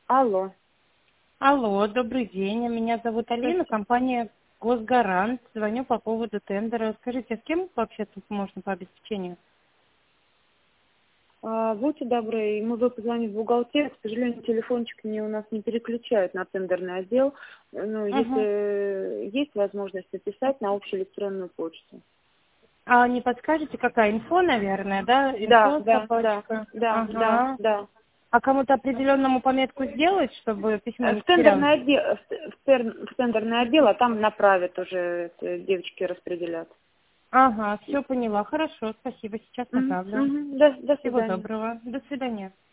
Алло. Алло, добрый день. Меня зовут Алина, компания «Госгарант». Звоню по поводу тендера. Скажите, с кем вообще тут можно по обеспечению? Будьте добры, мы бы позвонить в бухгалтерию. К сожалению, телефончик у нас не переключают на тендерный отдел. Ну, Ага. если есть возможность написать на общую электронную почту. А не подскажете, какая инфо, наверное, да? Да, Инфо, да, да, собачка. да, да, Ага. да. А кому-то определенному пометку сделать, чтобы письмо не В тендерный потерялось? отдел, в тендерный отдел, а там направят уже, девочки распределят. Ага, все поняла. Хорошо, спасибо. Сейчас направлю. До Всего свидания. доброго. До свидания.